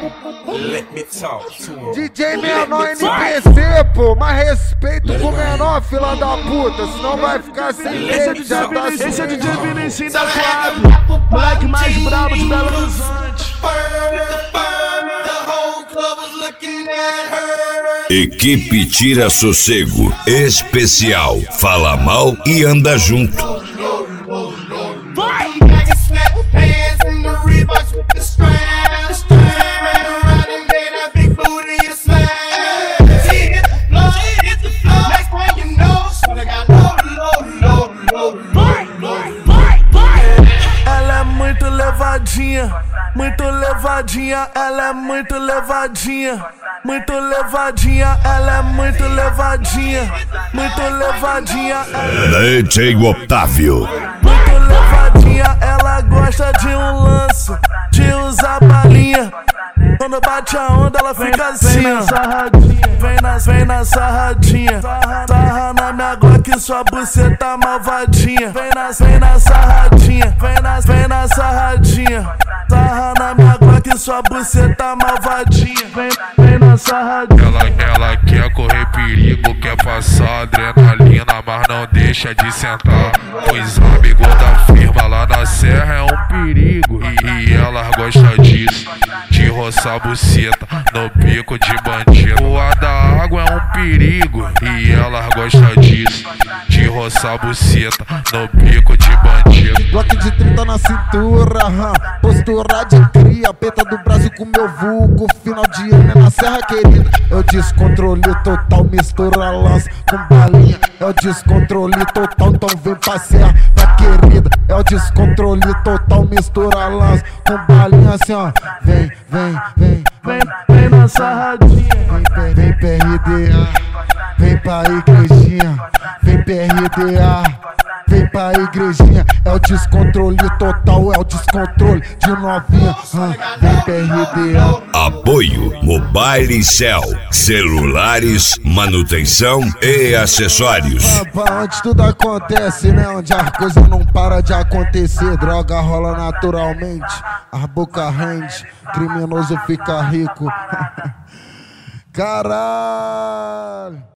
Let me talk to him. DJ menor NPC, pô, mais respeito com o menor, fila da puta, senão vai ficar sem jeito, já tá assim. Esse é DJ Vinicius da Club, moleque mais brabo de Belo Horizonte. Equipe Tira Sossego Especial, fala mal e anda junto. Ela é muito levadinha, ela é muito levadinha, ela é muito levadinha, DJ Otávio. muito levadinha, ela gosta de um lance, de usar balinha. Quando bate a onda ela fica assim, vem na sarradinha, sarra na minha Glock, sua buceta malvadinha. Vem na sarradinha, vem na sarradinha, sarra na minha Glock, sua buceta malvadinha. Vem na sarradinha. Ela quer correr perigo, quer passar adrenalina, mas não deixa de sentar. Pois amigo da firma lá na serra é um perigo, e ela gosta disso, de roçar a buceta no bico de bandido. O da água é um perigo, e ela gosta disso, de roçar a buceta no bico de bandido. Glock de 30 na cintura, postura de cria, peta do Brasil com meu vulgo, final de ano é na serra, querida. É o descontrole total, mistura lança com balinha. É o descontrole total, então vem pra serra, tá querida. É o descontrole total, mistura lança com balinha assim, ó. Vem na sarradinha, Vem PRDA, vem pra igrejinha, vem PRDA, vem pra igrejinha. É o descontrole total, é o descontrole de novinha, vem PRDA. Apoio Mobile Cell, celulares, manutenção e acessórios. Onde tudo acontece, né? Onde a coisa não para de acontecer. Droga rola naturalmente, a boca rende, criminoso fica rico. Caralho!